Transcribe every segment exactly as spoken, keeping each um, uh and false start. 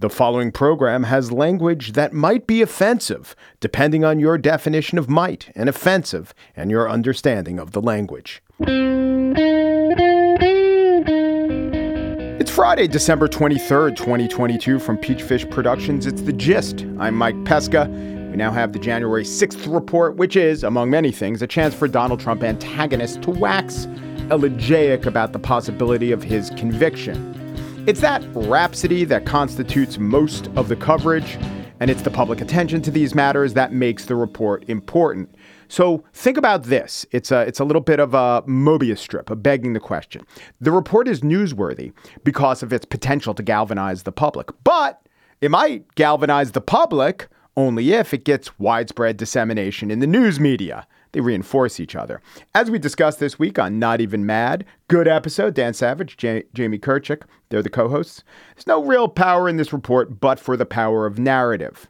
The following program has language that might be offensive, depending on your definition of might and offensive and your understanding of the language. It's Friday, December twenty-third, twenty twenty-two. From Peachfish Productions, it's The Gist. I'm Mike Pesca. We now have the January sixth report, which is, among many things, a chance for Donald Trump antagonists to wax elegiac about the possibility of his conviction. It's that rhapsody that constitutes most of the coverage, and it's the public attention to these matters that makes the report important. So think about this. It's a, it's a little bit of a Mobius strip, a begging the question. The report is newsworthy because of its potential to galvanize the public, but it might galvanize the public only if it gets widespread dissemination in the news media. They reinforce each other. As we discussed this week on Not Even Mad, good episode, Dan Savage, J- Jamie Kirchick, they're the co-hosts. There's no real power in this report, but for the power of narrative.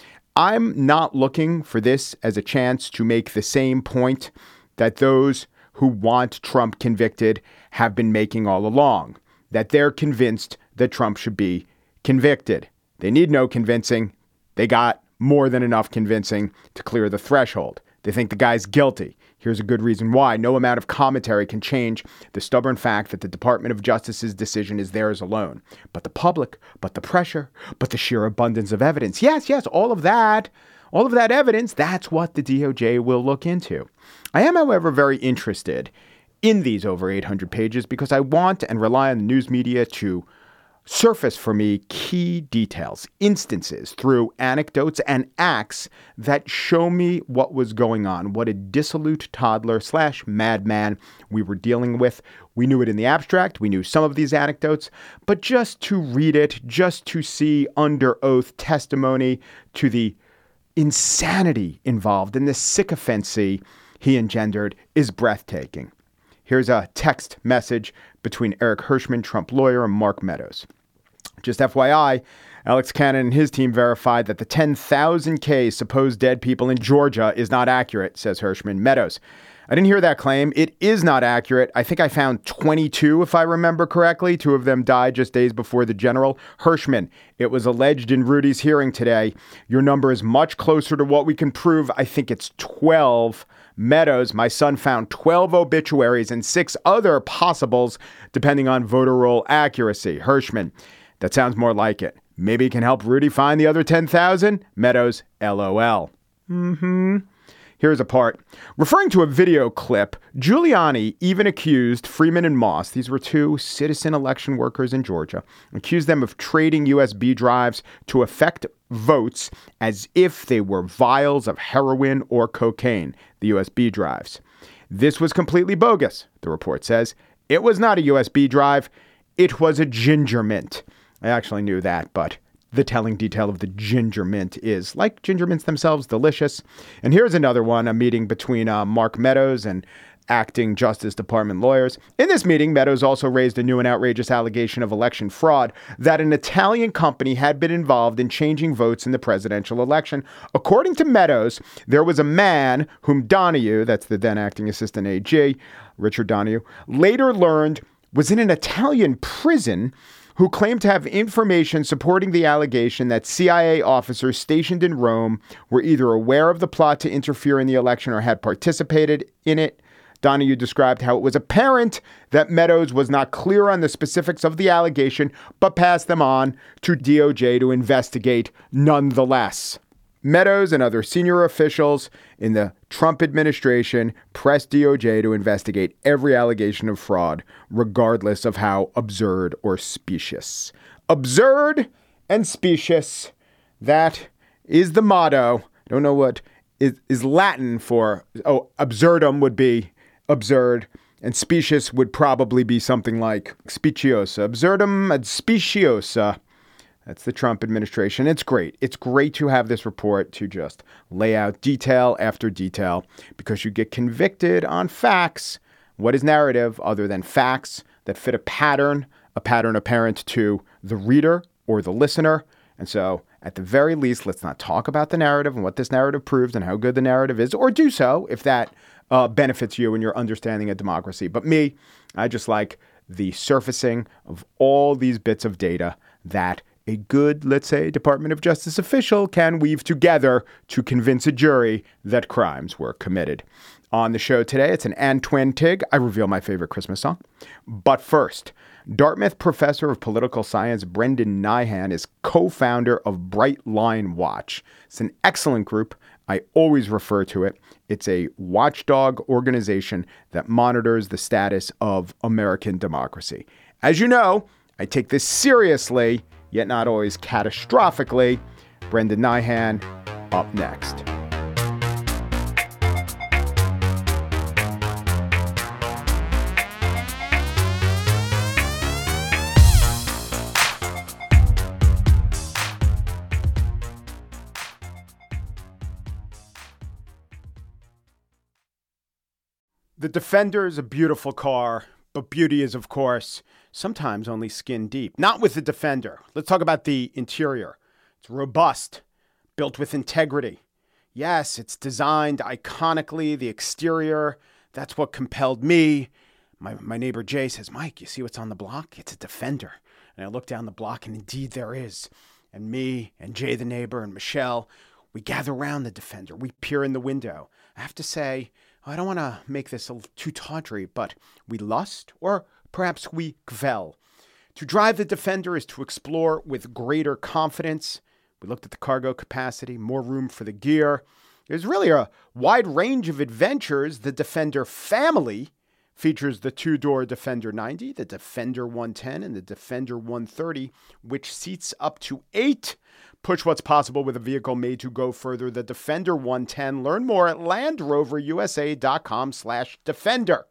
I'm not looking for this as a chance to make the same point that those who want Trump convicted have been making all along, that they're convinced that Trump should be convicted. They need no convincing. They got more than enough convincing to clear the threshold. They think the guy's guilty. Here's a good reason why. No amount of commentary can change the stubborn fact that the Department of Justice's decision is theirs alone. But the public, but the pressure, but the sheer abundance of evidence. Yes, yes, all of that, all of that evidence, that's what the D O J will look into. I am, however, very interested in these over eight hundred pages because I want and rely on the news media to surface for me key details, instances through anecdotes and acts that show me what was going on, what a dissolute toddler slash madman we were dealing with. We knew it in the abstract. We knew some of these anecdotes, but just to read it, just to see under oath testimony to the insanity involved and the sycophancy he engendered is breathtaking. Here's a text message between Eric Hirschman, Trump lawyer, and Mark Meadows. Just F Y I, Alex Cannon and his team verified that the ten thousand K supposed dead people in Georgia is not accurate, says Hirschman. Meadows, I didn't hear that claim. It is not accurate. I think I found twenty-two, if I remember correctly. Two of them died just days before the general. Hirschman, it was alleged in Rudy's hearing today. Your number is much closer to what we can prove. I think it's twelve. Meadows, my son found twelve obituaries and six other possibles, depending on voter roll accuracy. Hirschman, that sounds more like it. Maybe it can help Rudy find the other ten thousand? Meadows, L O L. Mm-hmm. Here's a part. Referring to a video clip, Giuliani even accused Freeman and Moss, these were two citizen election workers in Georgia, accused them of trading U S B drives to affect votes as if they were vials of heroin or cocaine, the U S B drives. This was completely bogus, the report says. It was not a U S B drive. It was a ginger mint. I actually knew that, but the telling detail of the ginger mint is, like ginger mints themselves, delicious. And here's another one, a meeting between uh, Mark Meadows and acting Justice Department lawyers. In this meeting, Meadows also raised a new and outrageous allegation of election fraud, that an Italian company had been involved in changing votes in the presidential election. According to Meadows, there was a man whom Donahue, that's the then acting assistant A G, Richard Donahue, later learned was in an Italian prison, who claimed to have information supporting the allegation that C I A officers stationed in Rome were either aware of the plot to interfere in the election or had participated in it. Donahue described how it was apparent that Meadows was not clear on the specifics of the allegation, but passed them on to D O J to investigate nonetheless. Meadows and other senior officials in the Trump administration pressed D O J to investigate every allegation of fraud, regardless of how absurd or specious. Absurd and specious. That is the motto. I don't know what is, is Latin for. Oh, absurdum would be absurd, and specious would probably be something like speciosa. Absurdum ad speciosa. That's the Trump administration. It's great. It's great to have this report to just lay out detail after detail because you get convicted on facts. What is narrative other than facts that fit a pattern, a pattern apparent to the reader or the listener? And so at the very least, let's not talk about the narrative and what this narrative proves and how good the narrative is, or do so if that uh, benefits you in your understanding of democracy. But me, I just like the surfacing of all these bits of data that a good, let's say, Department of Justice official can weave together to convince a jury that crimes were committed. On the show today, it's an Antoine Tig. I reveal my favorite Christmas song. But first, Dartmouth professor of political science Brendan Nyhan is co-founder of Bright Line Watch. It's an excellent group. I always refer to it. It's a watchdog organization that monitors the status of American democracy. As you know, I take this seriously, yet not always catastrophically. Brendan Nyhan, up next. The Defender is a beautiful car, but beauty is, of course, sometimes only skin deep. Not with the Defender. Let's talk about the interior. It's robust, built with integrity. Yes, it's designed iconically. The exterior, that's what compelled me. My, my neighbor Jay says, Mike, you see what's on the block? It's a Defender. And I look down the block, and indeed there is. And me and Jay, the neighbor, and Michelle, we gather around the Defender. We peer in the window. I have to say, I don't want to make this a too tawdry, but we lust, or perhaps we gvel. To drive the Defender is to explore with greater confidence. We looked at the cargo capacity, more room for the gear. There's really a wide range of adventures. The Defender family features the two-door Defender ninety, the Defender one ten, and the Defender one thirty, which seats up to eight. Push what's possible with a vehicle made to go further. The Defender one ten. Learn more at LandRoverUSA.com slash Defender.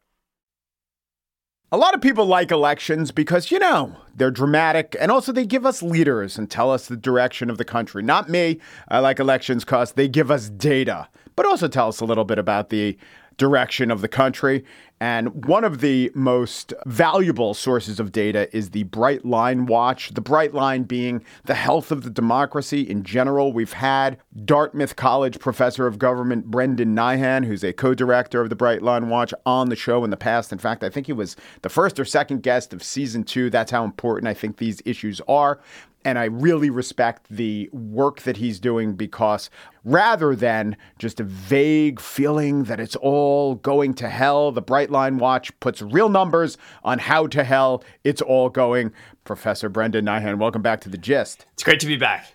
A lot of people like elections because, you know, they're dramatic and also they give us leaders and tell us the direction of the country. Not me. I like elections because they give us data, but also tell us a little bit about the direction of the country. And one of the most valuable sources of data is the Bright Line Watch, the bright line being the health of the democracy in general. We've had Dartmouth College professor of government Brendan Nyhan, who's a co-director of the Bright Line Watch, on the show in the past. In fact, I think he was the first or second guest of season two. That's how important I think these issues are. And I really respect the work that he's doing because rather than just a vague feeling that it's all going to hell, the Bright Line Watch puts real numbers on how to hell it's all going. Professor Brendan Nyhan, welcome back to The Gist. It's great to be back.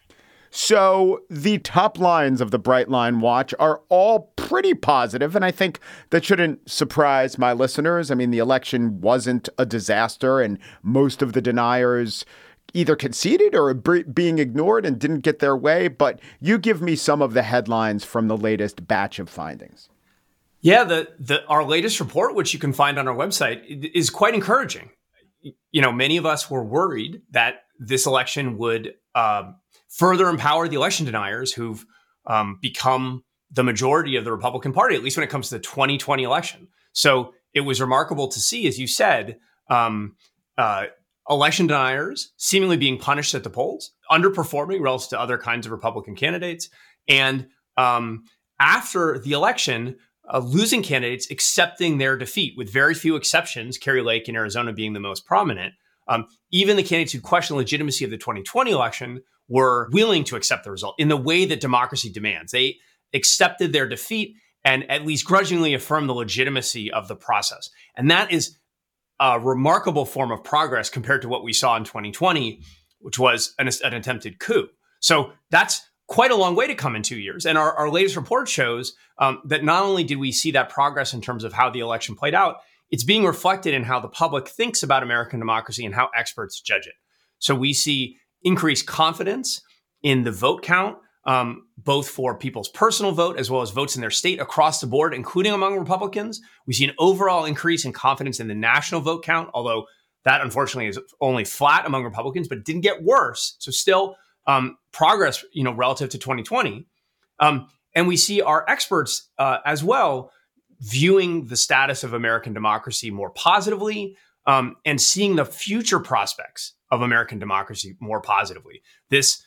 So the top lines of the Bright Line Watch are all pretty positive, and I think that shouldn't surprise my listeners. I mean, the election wasn't a disaster, and most of the deniers either conceded or being ignored and didn't get their way. But you give me some of the headlines from the latest batch of findings. Yeah, the, the our latest report, which you can find on our website, is quite encouraging. You know, many of us were worried that this election would um, further empower the election deniers who've um, become the majority of the Republican Party, at least when it comes to the twenty twenty election. So it was remarkable to see, as you said, um, uh, election deniers seemingly being punished at the polls, underperforming relative to other kinds of Republican candidates. And um, after the election, uh, losing candidates accepting their defeat with very few exceptions, Kari Lake in Arizona being the most prominent. Um, even the candidates who questioned the legitimacy of the twenty twenty election were willing to accept the result in the way that democracy demands. They accepted their defeat and at least grudgingly affirmed the legitimacy of the process. And that is a remarkable form of progress compared to what we saw in twenty twenty, which was an, an attempted coup. So that's quite a long way to come in two years. And our, our latest report shows um, that not only did we see that progress in terms of how the election played out, it's being reflected in how the public thinks about American democracy and how experts judge it. So we see increased confidence in the vote count, um, both for people's personal vote as well as votes in their state across the board, including among Republicans. We see an overall increase in confidence in the national vote count, although that unfortunately is only flat among Republicans, but it didn't get worse. So still um, progress, you know, relative to twenty twenty. Um, and we see our experts uh, as well viewing the status of American democracy more positively um, and seeing the future prospects of American democracy more positively. This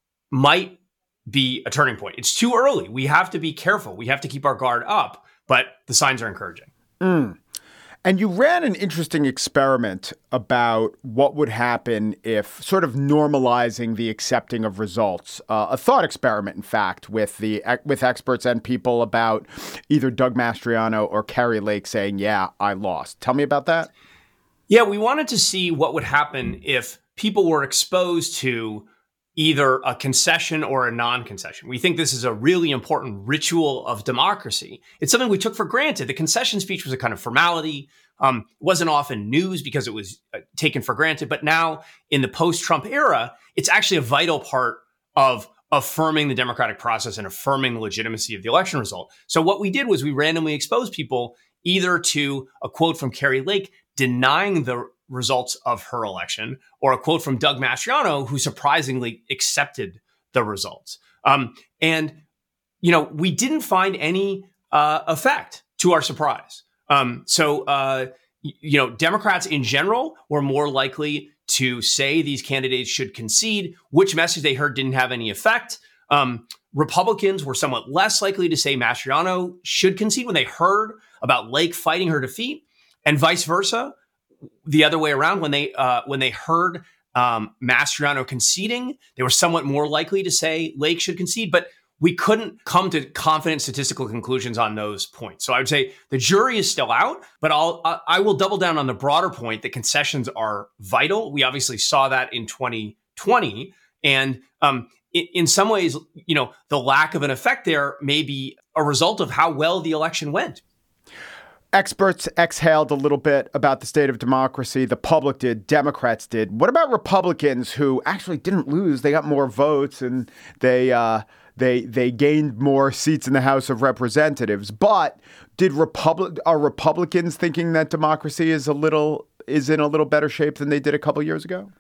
might be a turning point. It's too early. We have to be careful. We have to keep our guard up, but the signs are encouraging. Mm. And you ran an interesting experiment about what would happen if sort of normalizing the accepting of results, uh, a thought experiment, in fact, with the with experts and people about either Doug Mastriano or Kari Lake saying, yeah, I lost. Tell me about that. Yeah, we wanted to see what would happen if people were exposed to either a concession or a non-concession. We think this is a really important ritual of democracy. It's something we took for granted. The concession speech was a kind of formality. Um, it wasn't often news because it was uh, taken for granted. But now in the post-Trump era, it's actually a vital part of affirming the democratic process and affirming the legitimacy of the election result. So what we did was we randomly exposed people either to a quote from Kari Lake denying the results of her election, or a quote from Doug Mastriano, who surprisingly accepted the results. Um, and, you know, we didn't find any uh, effect to our surprise. Um, so, uh, you know, Democrats in general were more likely to say these candidates should concede. Which message they heard didn't have any effect. Um, Republicans were somewhat less likely to say Mastriano should concede when they heard about Lake fighting her defeat, and vice versa. The other way around, when they uh, when they heard um, Mastriano conceding, they were somewhat more likely to say Lake should concede. But we couldn't come to confident statistical conclusions on those points. So I would say the jury is still out, but I'll I will double down on the broader point that concessions are vital. We obviously saw that in twenty twenty, and um, in, in some ways, you know, the lack of an effect there may be a result of how well the election went. Experts exhaled a little bit about the state of democracy. The public did. Democrats did. What about Republicans who actually didn't lose? They got more votes and they uh, they they gained more seats in the House of Representatives. But did Republic are Republicans thinking that democracy is a little is in a little better shape than they did a couple years ago?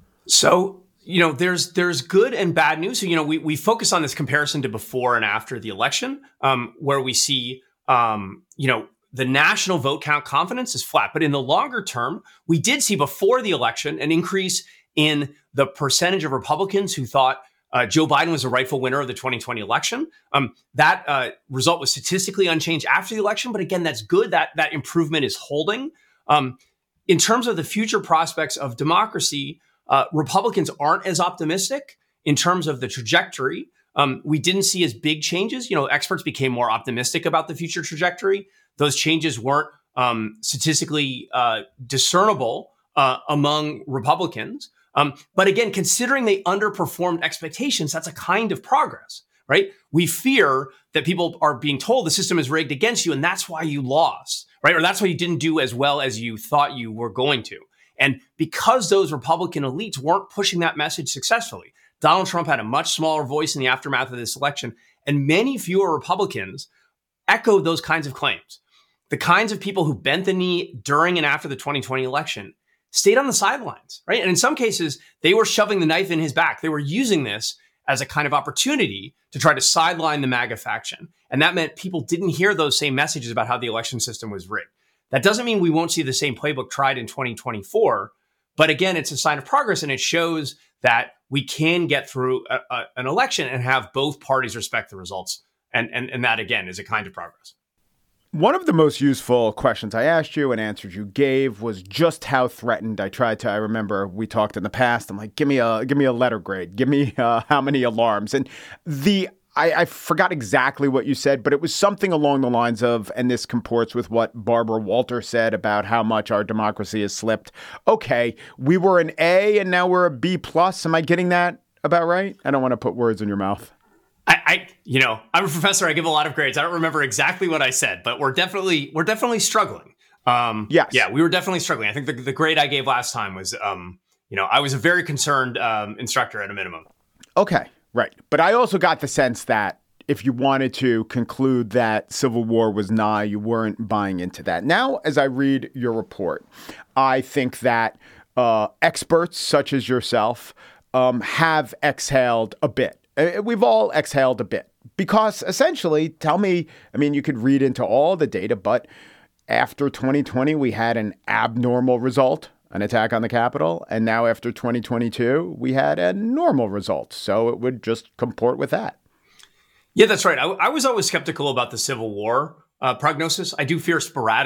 So, you know, there's there's good and bad news. So, you know, we we focus on this comparison to before and after the election, um, where we see, um, you know. The national vote count confidence is flat. But in the longer term, we did see before the election an increase in the percentage of Republicans who thought uh, Joe Biden was the rightful winner of the twenty twenty election. Um, that uh, result was statistically unchanged after the election. But again, that's good. That that improvement is holding. Um, in terms of the future prospects of democracy, uh, Republicans aren't as optimistic in terms of the trajectory. Um, we didn't see as big changes. You know, experts became more optimistic about the future trajectory. Those changes weren't um, statistically uh, discernible uh, among Republicans. Um, but again, considering they underperformed expectations, that's a kind of progress, right? We fear that people are being told the system is rigged against you, and that's why you lost, right? Or that's why you didn't do as well as you thought you were going to. And because those Republican elites weren't pushing that message successfully, Donald Trump had a much smaller voice in the aftermath of this election, and many fewer Republicans echoed those kinds of claims. The kinds of people who bent the knee during and after the twenty twenty election stayed on the sidelines, right? And in some cases, they were shoving the knife in his back. They were using this as a kind of opportunity to try to sideline the MAGA faction. And that meant people didn't hear those same messages about how the election system was rigged. That doesn't mean we won't see the same playbook tried in twenty twenty-four. But again, it's a sign of progress, and it shows that we can get through a, a, an election and have both parties respect the results. And, and, and that, again, is a kind of progress. One of the most useful questions I asked you and answers you gave was just how threatened. I tried to, I remember we talked in the past. I'm like, give me a, give me a letter grade. Give me uh, how many alarms. And the, I, I forgot exactly what you said, but it was something along the lines of, and this comports with what Barbara Walter said about how much our democracy has slipped. Okay, we were an A and now we're a B plus. Am I getting that about right? I don't want to put words in your mouth. I, I, you know, I'm a professor. I give a lot of grades. I don't remember exactly what I said, but we're definitely, we're definitely struggling. Um, yes. Yeah, we were definitely struggling. I think the, the grade I gave last time was, um, you know, I was a very concerned um, instructor at a minimum. Okay, right. But I also got the sense that if you wanted to conclude that civil war was nigh, you weren't buying into that. Now, as I read your report, I think that uh, experts such as yourself um, have exhaled a bit. We've all exhaled a bit because essentially, tell me, I mean, you could read into all the data, but after twenty twenty, we had an abnormal result, an attack on the Capitol. And now after twenty twenty-two, we had a normal result. So it would just comport with that. Yeah, that's right. I, I was always skeptical about the Civil War uh, prognosis. I do fear sporadic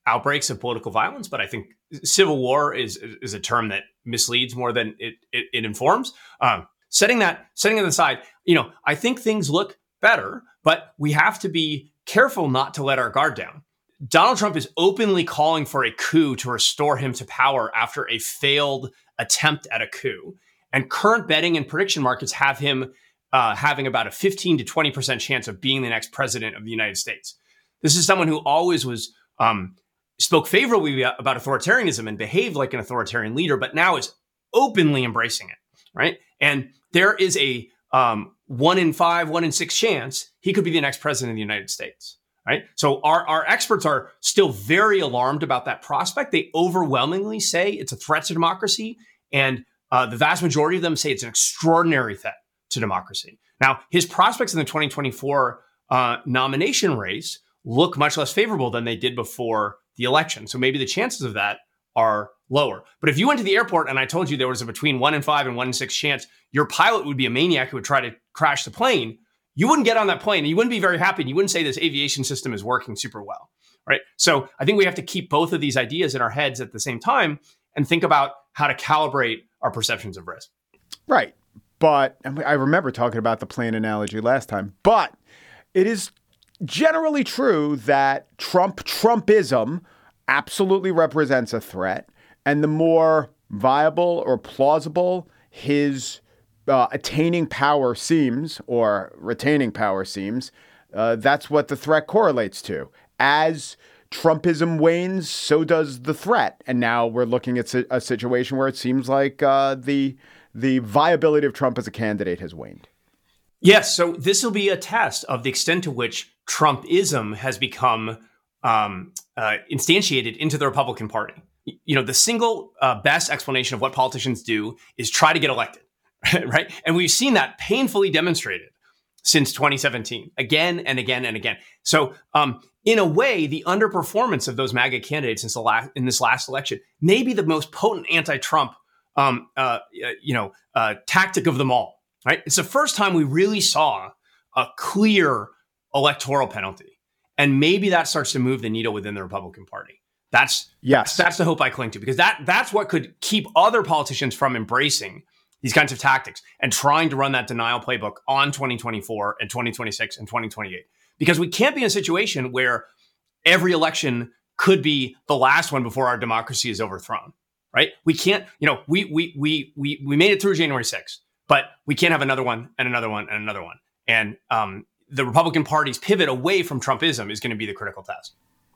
outbreaks of political violence, but I think civil war is is a term that misleads more than it it, it informs. Um, setting that setting it aside, you know, I think things look better, but we have to be careful not to let our guard down. Donald Trump is openly calling for a coup to restore him to power after a failed attempt at a coup. And current betting and prediction markets have him uh, having about a fifteen to twenty percent chance of being the next president of the United States. This is someone who always was um, spoke favorably about authoritarianism and behaved like an authoritarian leader, but now is openly embracing it, right? And there is a um, one in five, one in six chance he could be the next president of the United States, right? So our, our experts are still very alarmed about that prospect. They overwhelmingly say it's a threat to democracy, and uh, the vast majority of them say it's an extraordinary threat to democracy. Now, his prospects in the twenty twenty-four uh, nomination race look much less favorable than they did before the election. So maybe the chances of that are lower. But if you went to the airport and I told you there was a between one in five and one in six chance your pilot would be a maniac who would try to crash the plane, you wouldn't get on that plane and you wouldn't be very happy. And you wouldn't say this aviation system is working super well, right? So I think we have to keep both of these ideas in our heads at the same time and think about how to calibrate our perceptions of risk. Right. But I remember talking about the plane analogy last time, but it is generally true that Trump Trumpism absolutely represents a threat. And the more viable or plausible his uh, attaining power seems or retaining power seems, uh, that's what the threat correlates to. As Trumpism wanes, so does the threat. And now we're looking at a situation where it seems like uh, the the viability of Trump as a candidate has waned. Yes. So this will be a test of the extent to which Trumpism has become um, uh, instantiated into the Republican Party. You know, the single uh, best explanation of what politicians do is try to get elected, right? And we've seen that painfully demonstrated since twenty seventeen, again and again and again. So um, in a way, the underperformance of those MAGA candidates since the last, in this last election may be the most potent anti-Trump um, uh, you know, uh, tactic of them all, right? It's the first time we really saw a clear electoral penalty. And maybe that starts to move the needle within the Republican Party. That's yes. That's the hope I cling to, because that that's what could keep other politicians from embracing these kinds of tactics and trying to run that denial playbook on twenty twenty-four and twenty twenty-six and twenty twenty-eight. Because we can't be in a situation where every election could be the last one before our democracy is overthrown, right? We can't, you know, we we we we we made it through January sixth, but we can't have another one and another one and another one. And um, the Republican Party's pivot away from Trumpism is going to be the critical test.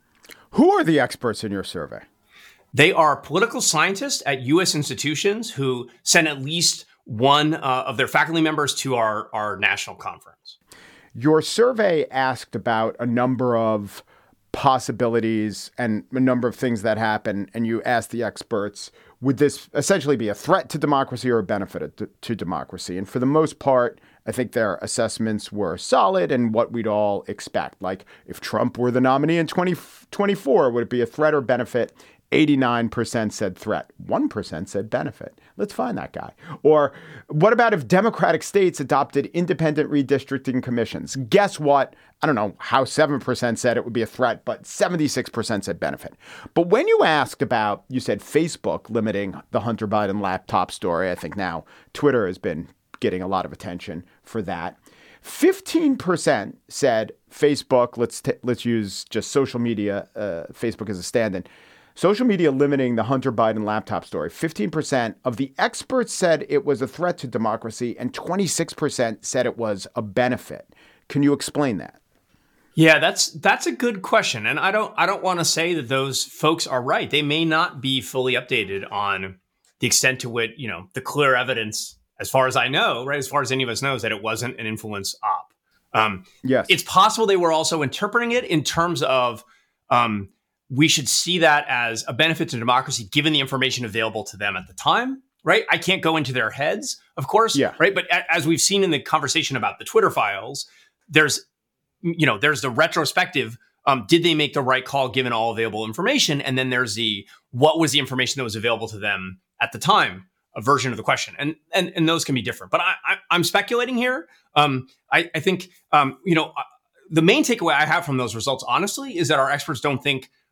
Who are the experts in your survey? They are political scientists at U S institutions who send at least one uh, of their faculty members to our, our national conference. Your survey asked about a number of possibilities and a number of things that happen, and you asked the experts, would this essentially be a threat to democracy or a benefit to, to democracy? And for the most part, I think their assessments were solid and what we'd all expect. Like, if Trump were the nominee in twenty twenty-four, would it be a threat or benefit? eighty-nine percent said threat. one percent said benefit. Let's find that guy. Or what about if Democratic states adopted independent redistricting commissions? Guess what? I don't know how seven percent said it would be a threat, but seventy-six percent said benefit. But when you asked about, you said Facebook limiting the Hunter Biden laptop story, I think now Twitter has been getting a lot of attention for that. fifteen percent said Facebook, let's t- let's use just social media, uh, Facebook as a stand-in. Social media limiting the Hunter Biden laptop story. fifteen percent of the experts said it was a threat to democracy, and twenty-six percent said it was a benefit. Can you explain that? Yeah, that's that's a good question. And I don't I don't want to say that those folks are right. They may not be fully updated on the extent to which, you know, the clear evidence, as far as I know, right, as far as any of us knows, that it wasn't an influence op. Um, yes. It's possible they were also interpreting it in terms of um, we should see that as a benefit to democracy, given the information available to them at the time, right? I can't go into their heads, of course, yeah. right? But a- as we've seen in the conversation about the Twitter files, there's, you know, there's the retrospective. Um, did they make the right call given all available information? And then there's the, what was the information that was available to them at the time? A version of the question. And and and those can be different. But I, I, I'm speculating here. Um, I, I think, um, you know, the main takeaway I have from those results, honestly, is that our experts don't think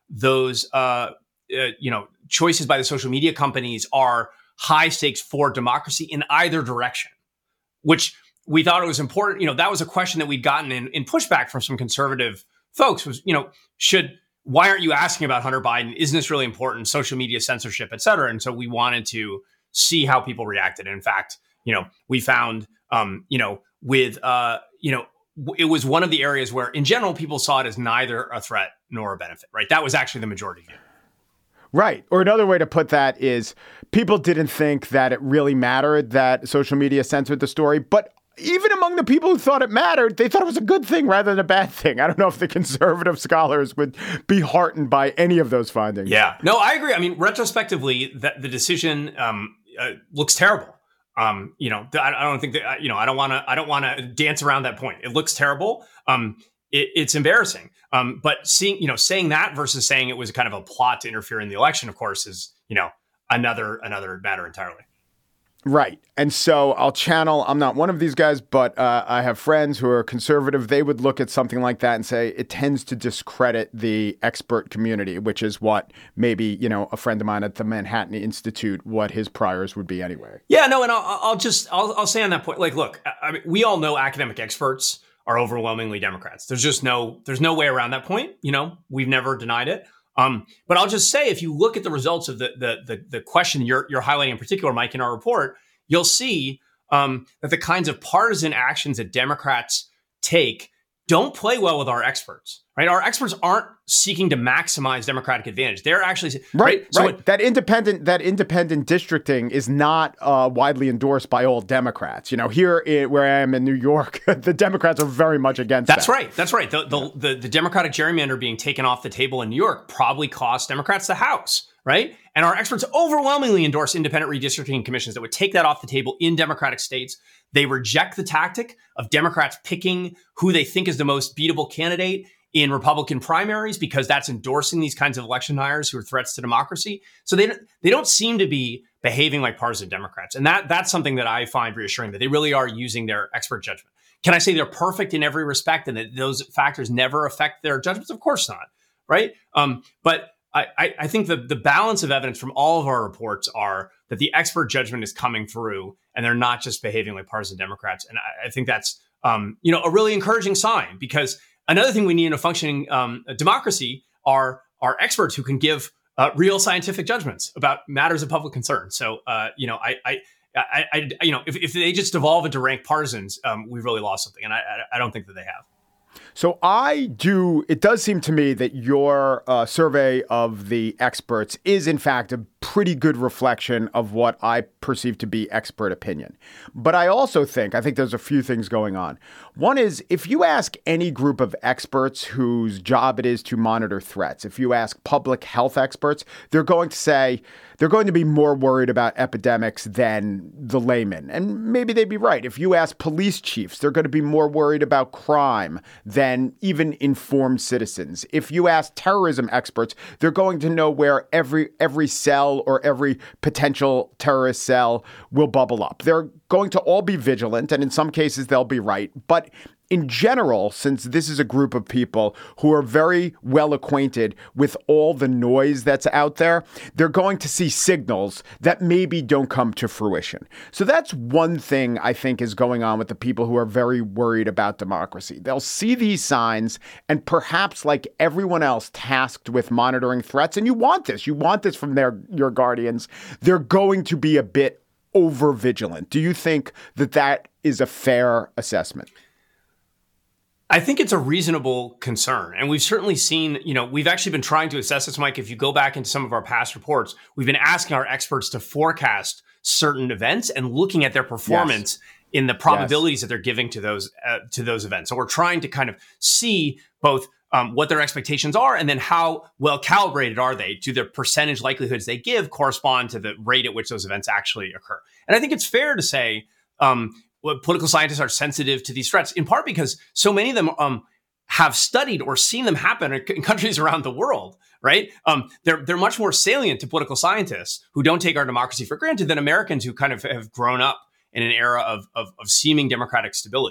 those uh, uh, you know choices by the social media companies are high stakes for democracy in either direction, which we thought it was important. You know, that was a question that we'd gotten in, in pushback from some conservative folks was, you know, should, why aren't you asking about Hunter Biden? Isn't this really important? Social media censorship, et cetera. And so we wanted to see how people reacted. And in fact, you know, we found, um, you know, with, uh, you know, it was one of the areas where in general, people saw it as neither a threat nor a benefit, right? That was actually the majority view. Right. Or another way to put that is people didn't think that it really mattered that social media censored the story, but even among the people who thought it mattered, they thought it was a good thing rather than a bad thing. I don't know if the conservative scholars would be heartened by any of those findings. Yeah, no, I agree. I mean, retrospectively, that the decision um, uh, looks terrible. Um, you know, I, I don't think that, you know, I don't want to, I don't want to dance around that point. It looks terrible. Um, it, it's embarrassing. Um, but seeing, you know, saying that versus saying it was kind of a plot to interfere in the election, of course, is, you know, another, another matter entirely. Right. And so I'll channel, I'm not one of these guys, but uh, I have friends who are conservative. They would look at something like that and say it tends to discredit the expert community, which is what maybe, you know, a friend of mine at the Manhattan Institute, what his priors would be anyway. Yeah, no, and I'll, I'll just, I'll, I'll say on that point, like, look, I mean, we all know academic experts are overwhelmingly Democrats. There's just no, there's no way around that point. You know, we've never denied it. Um, but I'll just say, if you look at the results of the the the, the question you're, you're highlighting in particular, Mike, in our report, you'll see um, that the kinds of partisan actions that Democrats take don't play well with our experts, right? Our experts aren't seeking to maximize Democratic advantage. They're actually right. Right. right. So it, that independent that independent districting is not uh, widely endorsed by all Democrats. You know, here in, where I am in New York, the Democrats are very much against that's that. right. That's right. The, the the the Democratic gerrymander being taken off the table in New York probably cost Democrats the House. Right. And our experts overwhelmingly endorse independent redistricting commissions that would take that off the table in Democratic states. They reject the tactic of Democrats picking who they think is the most beatable candidate in Republican primaries because that's endorsing these kinds of election hires who are threats to democracy. So they they don't seem to be behaving like partisan Democrats. And that that's something that I find reassuring, that they really are using their expert judgment. Can I say they're perfect in every respect and that those factors never affect their judgments? Of course not. Right. Um, but I, I think the, the balance of evidence from all of our reports are that the expert judgment is coming through and they're not just behaving like partisan Democrats. And I, I think that's, um, you know, a really encouraging sign, because another thing we need in a functioning um, democracy are, are experts who can give uh, real scientific judgments about matters of public concern. So, uh, you know, I, I, I, I, you know, if, if they just devolve into rank partisans, um, we've really lost something. And I, I don't think that they have. So I do, it does seem to me that your uh, survey of the experts is, in fact, a pretty good reflection of what I perceive to be expert opinion. But I also think, I think there's a few things going on. One is, if you ask any group of experts whose job it is to monitor threats, if you ask public health experts, they're going to say, they're going to be more worried about epidemics than the layman. And maybe they'd be right. If you ask police chiefs, they're going to be more worried about crime than even informed citizens. If you ask terrorism experts, they're going to know where every every cell or every potential terrorist cell will bubble up. They're going to all be vigilant, and in some cases they'll be right. But in general, since this is a group of people who are very well acquainted with all the noise that's out there, they're going to see signals that maybe don't come to fruition. So that's one thing I think is going on with the people who are very worried about democracy. They'll see these signs and perhaps, like everyone else tasked with monitoring threats, and you want this, you want this from their your guardians, they're going to be a bit over vigilant. Do you think that that is a fair assessment? I think it's a reasonable concern. And we've certainly seen, you know, we've actually been trying to assess this, Mike. If you go back into some of our past reports, we've been asking our experts to forecast certain events and looking at their performance yes. in the probabilities yes. that they're giving to those uh, to those events. So we're trying to kind of see both um, what their expectations are and then how well calibrated are they? Do the percentage likelihoods they give correspond to the rate at which those events actually occur? And I think it's fair to say, um, Well, political scientists are sensitive to these threats, in part because so many of them um, have studied or seen them happen in countries around the world, right? Um, they're they're much more salient to political scientists who don't take our democracy for granted than Americans who kind of have grown up in an era of of, of seeming democratic stability.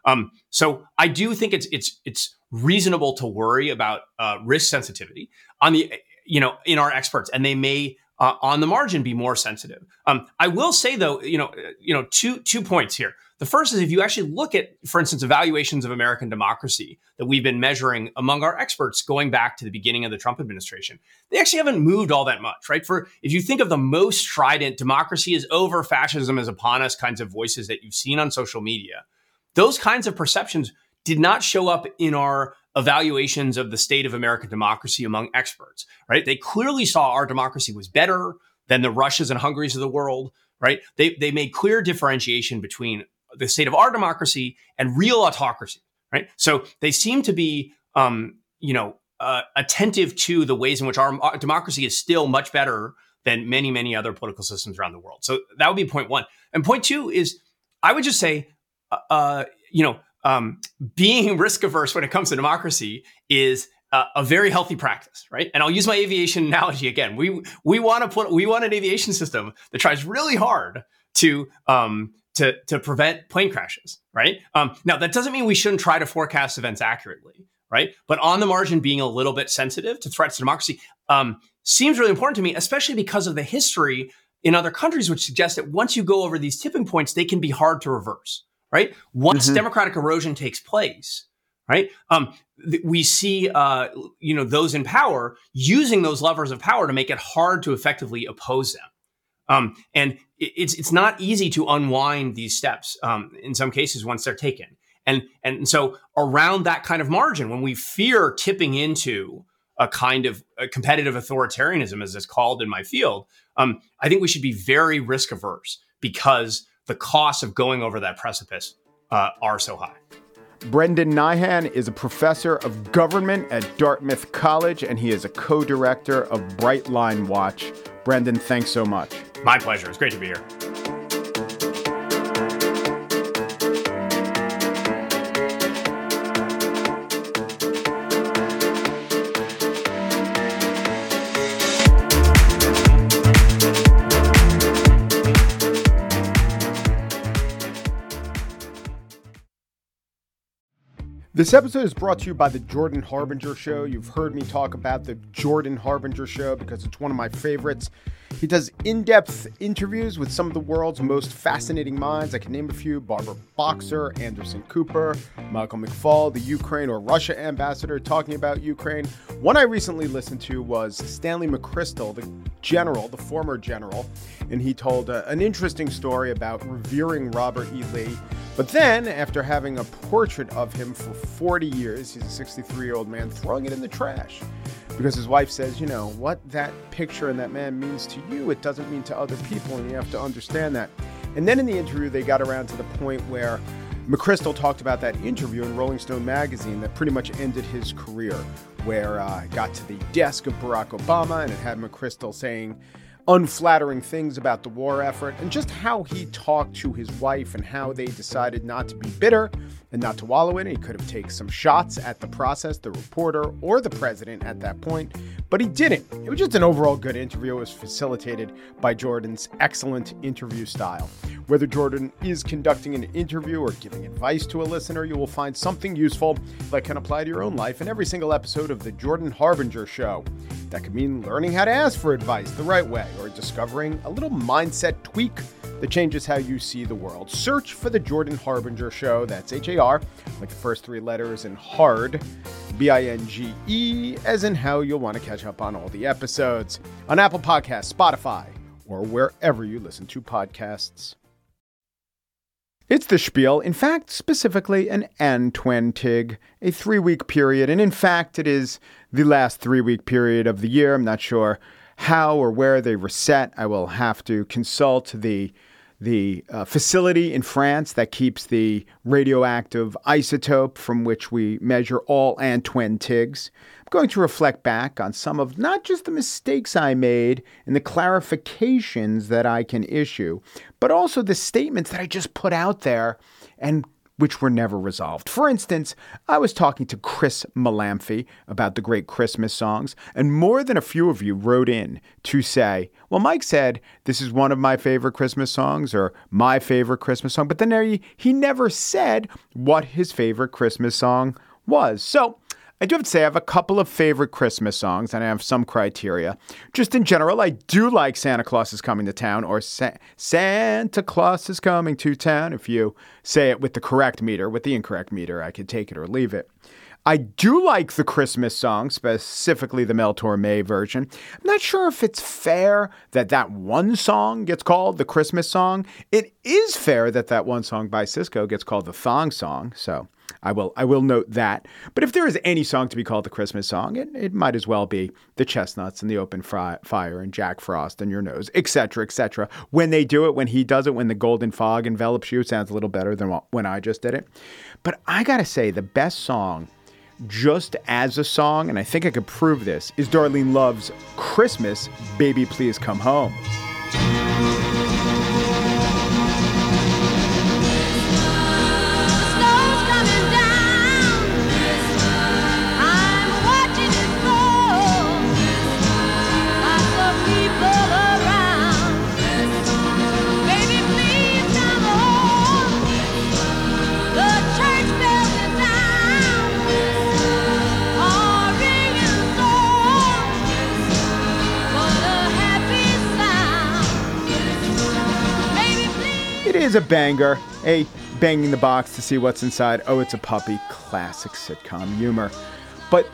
Um, so I do think it's it's it's reasonable to worry about uh, risk sensitivity on the you know in our experts, and they may uh, on the margin be more sensitive. Um, I will say though, you know, you know, two two points here. The first is if you actually look at, for instance, evaluations of American democracy that we've been measuring among our experts going back to the beginning of the Trump administration, they actually haven't moved all that much, right? For if you think of the most strident democracy is over, fascism is upon us kinds of voices that you've seen on social media, those kinds of perceptions did not show up in our evaluations of the state of American democracy among experts, right? They clearly saw our democracy was better than the Russias and Hungaries of the world, right? They they made clear differentiation between the state of our democracy and real autocracy, right? So they seem to be, um, you know, uh, attentive to the ways in which our, our democracy is still much better than many, many other political systems around the world. So that would be point one. And point two is, I would just say, uh, you know, um, being risk averse when it comes to democracy is uh, a very healthy practice, right? And I'll use my aviation analogy again. We we want to put we want an aviation system that tries really hard to um, to to prevent plane crashes, right? Um, now that doesn't mean we shouldn't try to forecast events accurately, right? But on the margin, being a little bit sensitive to threats to democracy um, seems really important to me, especially because of the history in other countries, which suggests that once you go over these tipping points, they can be hard to reverse. Right? Once mm-hmm. democratic erosion takes place, right? Um, th- we see, uh, you know, those in power using those levers of power to make it hard to effectively oppose them. Um, and it, it's it's not easy to unwind these steps um, in some cases once they're taken. And and so around that kind of margin, when we fear tipping into a kind of a competitive authoritarianism, as it's called in my field, um, I think we should be very risk averse because the costs of going over that precipice uh, are so high. Brendan Nyhan is a professor of government at Dartmouth College, and he is a co-director of Brightline Watch. Brendan, thanks so much. My pleasure. It's great to be here. This episode is brought to you by the Jordan Harbinger Show. You've heard me talk about the Jordan Harbinger Show because it's one of my favorites. He does in-depth interviews with some of the world's most fascinating minds. I can name a few: Barbara Boxer, Anderson Cooper, Michael McFaul, the Ukraine or Russia ambassador talking about Ukraine. One I recently listened to was Stanley McChrystal, the general, the former general, and he told uh, an interesting story about revering Robert E. Lee. But then, after having a portrait of him for forty years, he's a sixty-three-year-old man, throwing it in the trash. Because his wife says, you know, what that picture and that man means to you, it doesn't mean to other people, and you have to understand that. And then in the interview, they got around to the point where McChrystal talked about that interview in Rolling Stone magazine that pretty much ended his career, where uh, it got to the desk of Barack Obama, and it had McChrystal saying unflattering things about the war effort and just how he talked to his wife and how they decided not to be bitter and not to wallow in it. He could have taken some shots at the process, the reporter, or the president at that point, but he didn't. It was just an overall good interview. It was facilitated by Jordan's excellent interview style. Whether Jordan is conducting an interview or giving advice to a listener, you will find something useful that can apply to your own life in every single episode of the Jordan Harbinger Show. That could mean learning how to ask for advice the right way, or discovering a little mindset tweak that changes how you see the world. Search for the Jordan Harbinger Show. That's H A R, like the first three letters, and hard, B I N G E, as in how you'll want to catch up on all the episodes on Apple Podcasts, Spotify, or wherever you listen to podcasts. It's the Spiel, in fact, specifically an Antwentig, a three-week period, and in fact, it is the last three-week period of the year. I'm not sure how or where they reset. I will have to consult the the uh, facility in France that keeps the radioactive isotope from which we measure all Antwentigs. I'm going to reflect back on some of not just the mistakes I made and the clarifications that I can issue, but also the statements that I just put out there and which were never resolved. For instance, I was talking to Chris Malamphy about the great Christmas songs, and more than a few of you wrote in to say, well, Mike said this is one of my favorite Christmas songs or my favorite Christmas song, but then he, he never said what his favorite Christmas song was. So I do have to say I have a couple of favorite Christmas songs, and I have some criteria. Just in general, I do like Santa Claus is Coming to Town, or Sa- Santa Claus is Coming to Town. If you say it with the correct meter, with the incorrect meter, I could take it or leave it. I do like the Christmas song, specifically the Mel Torme version. I'm not sure if it's fair that that one song gets called the Christmas song. It is fair that that one song by Sisqó gets called the Thong Song, so I will I will note that. But if there is any song to be called the Christmas song, it, it might as well be the Chestnuts and the Open Fri- Fire and Jack Frost and Your Nose, et cetera, et cetera. When they do it, when he does it, when the golden fog envelops you, it sounds a little better than when I just did it. But I got to say, the best song just as a song, and I think I could prove this, is Darlene Love's Christmas, Baby Please Come Home. It is a banger, a banging the box to see what's inside. Oh, it's a puppy. Classic sitcom humor. But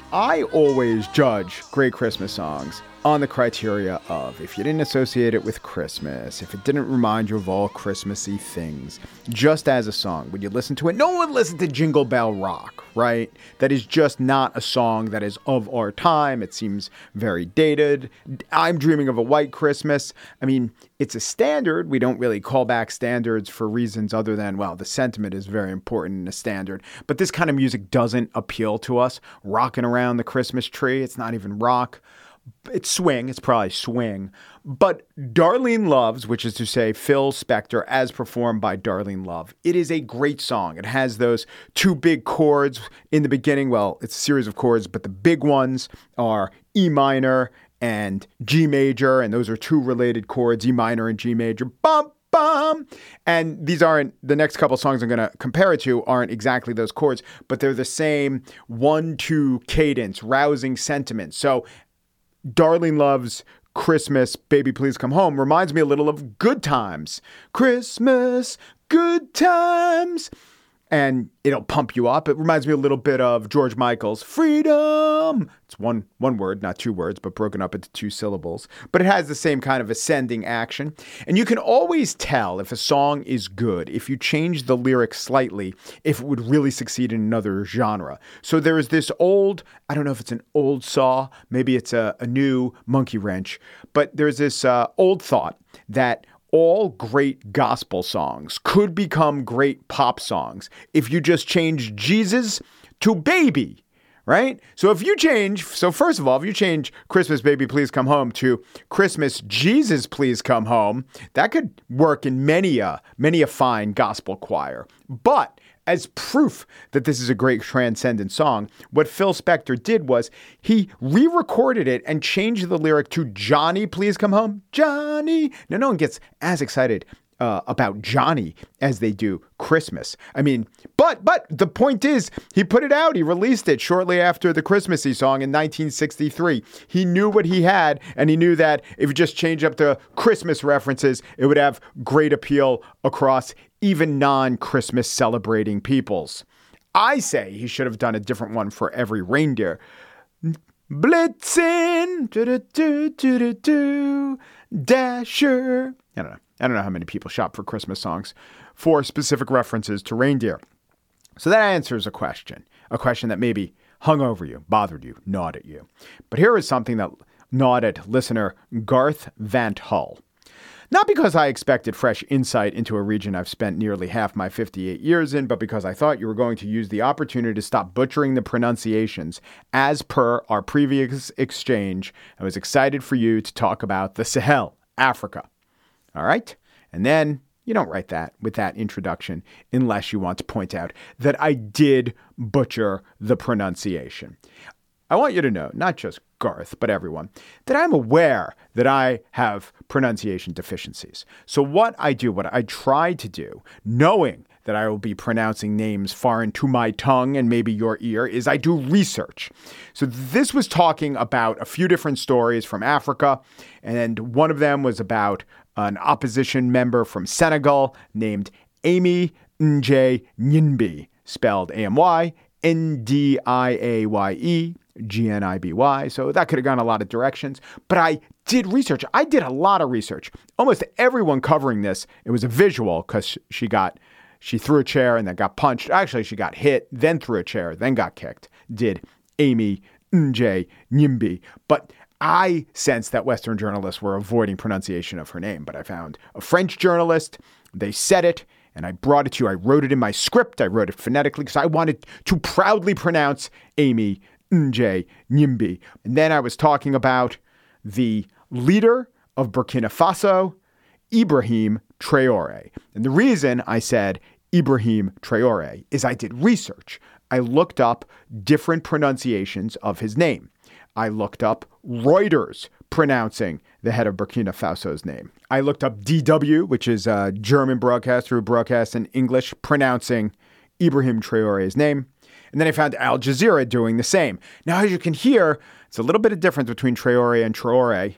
I always judge great Christmas songs on the criteria of if you didn't associate it with Christmas, if it didn't remind you of all Christmassy things, just as a song. Would you listen to it? No one would listen to Jingle Bell Rock, right? That is just not a song that is of our time. It seems very dated. I'm Dreaming of a White Christmas. I mean, it's a standard. We don't really call back standards for reasons other than, well, the sentiment is very important in a standard. But this kind of music doesn't appeal to us. Rocking around the Christmas tree. It's not even rock. It's swing. It's probably swing. But Darlene Love's, which is to say Phil Spector, as performed by Darlene Love, it is a great song. It has those two big chords in the beginning. Well, it's a series of chords, but the big ones are E minor and G major. And those are two related chords, E minor and G major. Bum, bum. And these aren't, the next couple songs I'm going to compare it to aren't exactly those chords, but they're the same one, two cadence, rousing sentiment. So Darlene Love's Christmas, Baby Please Come Home reminds me a little of Good Times. Christmas, Good Times. And it'll pump you up. It reminds me a little bit of George Michael's Freedom. It's one one word, not two words, but broken up into two syllables. But it has the same kind of ascending action. And you can always tell if a song is good, if you change the lyrics slightly, if it would really succeed in another genre. So there is this old, I don't know if it's an old saw, maybe it's a, a new monkey wrench, but there's this uh, old thought that all great gospel songs could become great pop songs if you just change Jesus to baby, right? So if you change, so first of all, if you change Christmas, Baby Please Come Home to Christmas, Jesus Please Come Home, that could work in many a, many a fine gospel choir. But as proof that this is a great transcendent song, what Phil Spector did was he re-recorded it and changed the lyric to Johnny, Please Come Home. Johnny. Now, no one gets as excited uh, about Johnny as they do Christmas. I mean, but but the point is, he put it out. He released it shortly after the Christmassy song in nineteen sixty-three. He knew what he had, and he knew that if you just change up the Christmas references, it would have great appeal across even non-Christmas celebrating peoples. I say he should have done a different one for every reindeer. Blitzen, do-do-do-do-do-do, Dasher. I don't know. I don't know how many people shop for Christmas songs for specific references to reindeer. So that answers a question, a question that maybe hung over you, bothered you, gnawed at you. But here is something that gnawed at listener Garth Vant Hull. Not because I expected fresh insight into a region I've spent nearly half my fifty-eight years in, but because I thought you were going to use the opportunity to stop butchering the pronunciations as per our previous exchange. I was excited for you to talk about the Sahel, Africa. All right. And then, You don't write that with that introduction unless you want to point out that I did butcher the pronunciation. I want you to know, not just Garth, but everyone, that I'm aware that I have pronunciation deficiencies. So what I do, what I try to do, knowing that I will be pronouncing names foreign to my tongue and maybe your ear, is I do research. So this was talking about a few different stories from Africa, and one of them was about an opposition member from Senegal named Amy Ndje Gnimbi, spelled A M Y N D I A Y E G N I B Y. So that could have gone a lot of directions. But I did research. I did a lot of research. Almost everyone covering this, it was a visual because she got, she threw a chair and then got punched. Actually, she got hit, then threw a chair, then got kicked. Did Amy Ndje Gnimbi. But I sensed that Western journalists were avoiding pronunciation of her name. But I found a French journalist. They said it. And I brought it to you. I wrote it in my script. I wrote it phonetically because I wanted to proudly pronounce Amy Ndje Gnimbi. And then I was talking about the leader of Burkina Faso, Ibrahim Traoré. And the reason I said Ibrahim Traoré is I did research. I looked up different pronunciations of his name. I looked up Reuters pronouncing the head of Burkina Faso's name. I looked up D W, which is a German broadcaster who broadcasts in English, pronouncing Ibrahim Traoré's name. And then I found Al Jazeera doing the same. Now, as you can hear, it's a little bit of difference between Traoré and Traoré.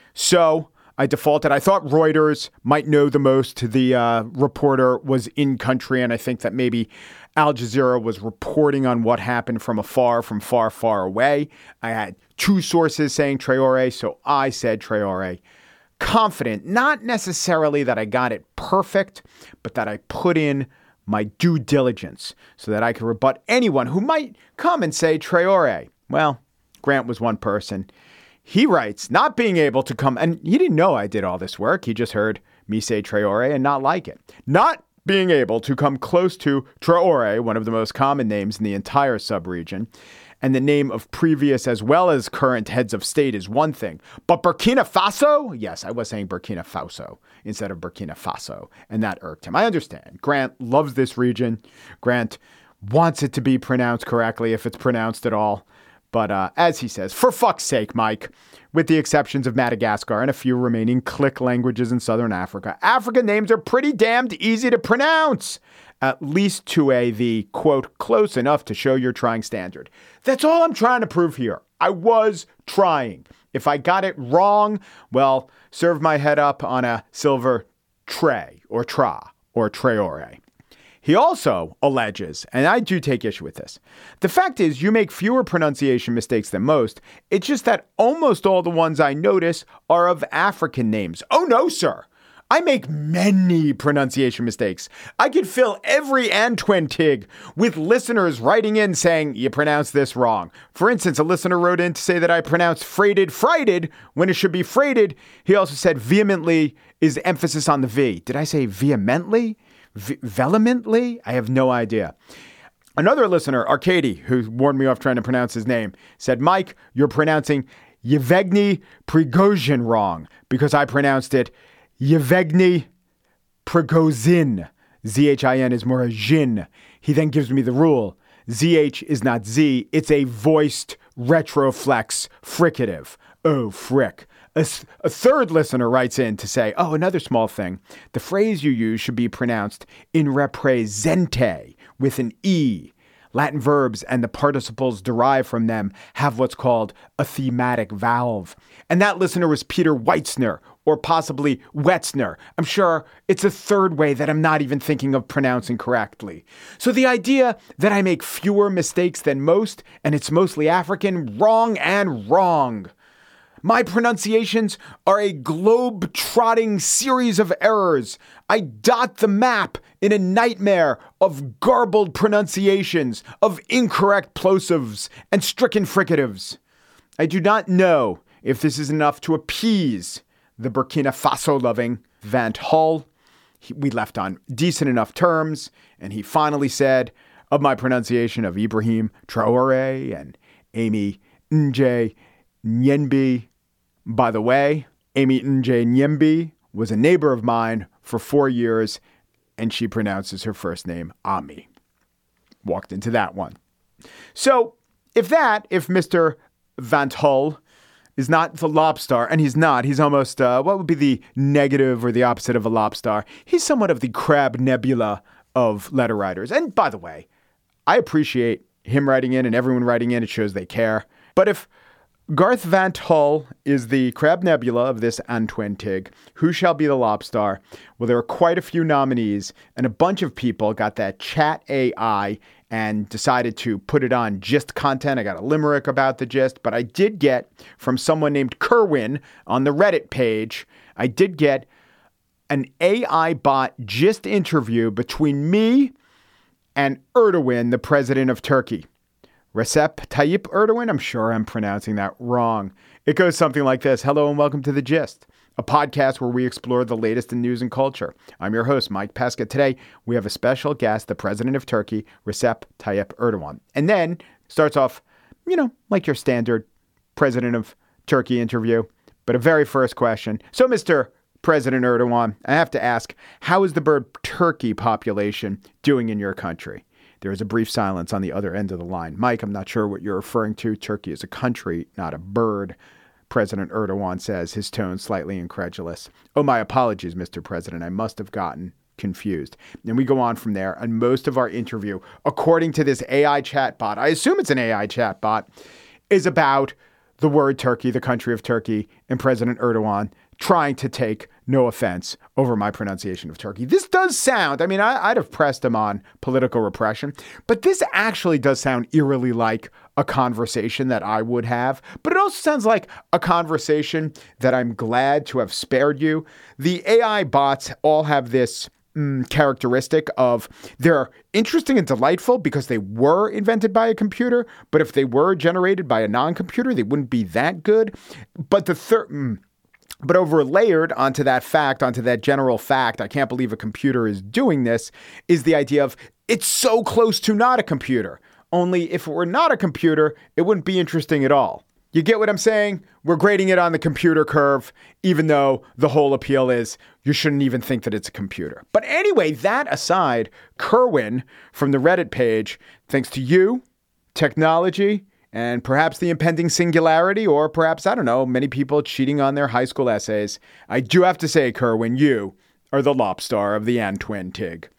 So I defaulted. I thought Reuters might know the most. The uh, reporter was in country, and I think that maybe Al Jazeera was reporting on what happened from afar, from far, far away. I had two sources saying Traoré, so I said Traoré. Confident, not necessarily that I got it perfect, but that I put in my due diligence so that I could rebut anyone who might come and say Traoré. Well, Grant was one person. He writes, not being able to come, and he didn't know I did all this work. He just heard me say Traoré and not like it. Not being able to come close to Traoré, one of the most common names in the entire subregion, and the name of previous as well as current heads of state is one thing. But Burkina Faso? Yes, I was saying Burkina Faso instead of Burkina Faso, and that irked him. I understand. Grant loves this region. Grant wants it to be pronounced correctly if it's pronounced at all. But uh, as he says, for fuck's sake, Mike, with the exceptions of Madagascar and a few remaining click languages in Southern Africa, African names are pretty damned easy to pronounce, at least to a, the, quote, close enough to show you're trying standard. That's all I'm trying to prove here. I was trying. If I got it wrong, well, serve my head up on a silver tray or tra or Traoré. He also alleges, and I do take issue with this, the fact is you make fewer pronunciation mistakes than most. It's just that almost all the ones I notice are of African names. Oh, no, sir. I make many pronunciation mistakes. I could fill every Antwentig with listeners writing in saying, you pronounce this wrong. For instance, a listener wrote in to say that I pronounced freighted, frighted when it should be freighted. He also said vehemently is emphasis on the V. Did I say vehemently? V- vehemently? I have no idea. Another listener, Arcady, who warned me off trying to pronounce his name, said, Mike, you're pronouncing Yevgeny Prigozhin wrong because I pronounced it Yevgeny Prigozhin. Z H I N is more a zhin. He then gives me the rule. Z H is not Z. It's a voiced retroflex fricative. Oh, frick. A, a third listener writes in to say, oh, another small thing. The phrase you use should be pronounced in represente with an E. Latin verbs and the participles derived from them have what's called a thematic valve. And that listener was Peter Weitzner, or possibly Wetzner. I'm sure it's a third way that I'm not even thinking of pronouncing correctly. So the idea that I make fewer mistakes than most, and it's mostly African, wrong and wrong. My pronunciations are a globe-trotting series of errors. I dot the map in a nightmare of garbled pronunciations, of incorrect plosives and stricken fricatives. I do not know if this is enough to appease the Burkina Faso-loving Vant Hull. He, we left on decent enough terms, and he finally said, of my pronunciation of Ibrahim Traoré and Amy Ndje Gnimbi. By the way, Amy Ndje Gnimbi was a neighbor of mine for four years, and she pronounces her first name Ami. Walked into that one. So if that, if Mister Van Til is not the lobster, and he's not, he's almost, uh, what would be the negative or the opposite of a lobster? He's somewhat of the Crab Nebula of letter writers. And by the way, I appreciate him writing in and everyone writing in. It shows they care. But if Garth Van Til is the Crab Nebula of this Antwin Tig, who shall be the lobster? Well, there are quite a few nominees, and a bunch of people got that chat A I and decided to put it on Gist content. I got a limerick about the Gist, but I did get from someone named Kerwin on the Reddit page, I did get an A I bot Gist interview between me and Erdogan, the president of Turkey. Recep Tayyip Erdogan. I'm sure I'm pronouncing that wrong. It goes something like this. Hello and welcome to The Gist, a podcast where we explore the latest in news and culture. I'm your host, Mike Pesca. Today, we have a special guest, the president of Turkey, Recep Tayyip Erdogan. And then starts off, you know, like your standard president of Turkey interview. But a very first question. So, Mister President Erdogan, I have to ask, how is the bird turkey population doing in your country? There is a brief silence on the other end of the line. Mike, I'm not sure what you're referring to. Turkey is a country, not a bird. President Erdogan says, his tone slightly incredulous. Oh, my apologies, Mister President. I must have gotten confused. And we go on from there. And most of our interview, according to this A I chatbot, I assume it's an A I chatbot, is about the word Turkey, the country of Turkey, and President Erdogan trying to take no offense over my pronunciation of Turkey. This does sound, I mean, I, I'd have pressed him on political repression, but this actually does sound eerily like a conversation that I would have. But it also sounds like a conversation that I'm glad to have spared you. The A I bots all have this mm, characteristic of they're interesting and delightful because they were invented by a computer. But if they were generated by a non-computer, they wouldn't be that good. But the third... Mm, But overlayered onto that fact, onto that general fact, I can't believe a computer is doing this, is the idea of it's so close to not a computer. Only if it were not a computer, it wouldn't be interesting at all. You get what I'm saying? We're grading it on the computer curve, even though the whole appeal is you shouldn't even think that it's a computer. But anyway, that aside, Kerwin from the Reddit page, thanks to you, technology, and perhaps the impending singularity, or perhaps, I don't know, many people cheating on their high school essays. I do have to say, Kerwin, you are the lobster of the Antwin Tig.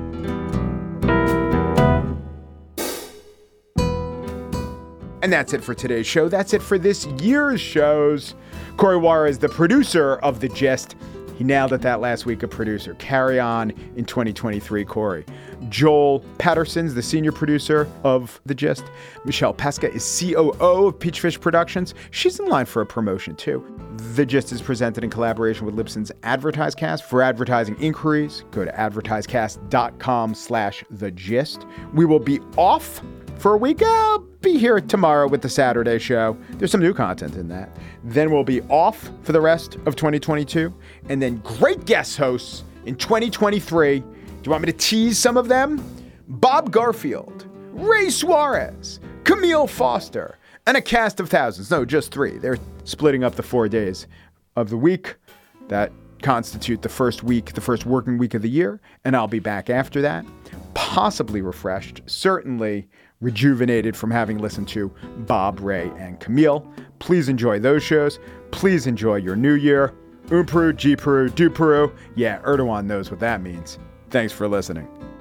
And that's it for today's show. That's it for this year's shows. Corey Wara is the producer of The Gist. He nailed it that last week, a producer. Carry on in twenty twenty-three, Corey. Joel Patterson's the senior producer of The Gist. Michelle Pesca is C O O of Peachfish Productions. She's in line for a promotion, too. The Gist is presented in collaboration with Libsyn's AdvertiseCast. For advertising inquiries, go to advertisecast.com slash The Gist. We will be off for a week. I'll be here tomorrow with the Saturday show. There's some new content in that. Then we'll be off for the rest of twenty twenty-two. And then great guest hosts in twenty twenty-three. Do you want me to tease some of them? Bob Garfield, Ray Suarez, Camille Foster, and a cast of thousands. No, just three. They're splitting up the four days of the week that constitute the first week, the first working week of the year. And I'll be back after that, possibly refreshed, certainly rejuvenated from having listened to Bob, Ray, and Camille. Please enjoy those shows. Please enjoy your new year. Um Peru, G Peru, do Peru. Yeah, Erdogan knows what that means. Thanks for listening.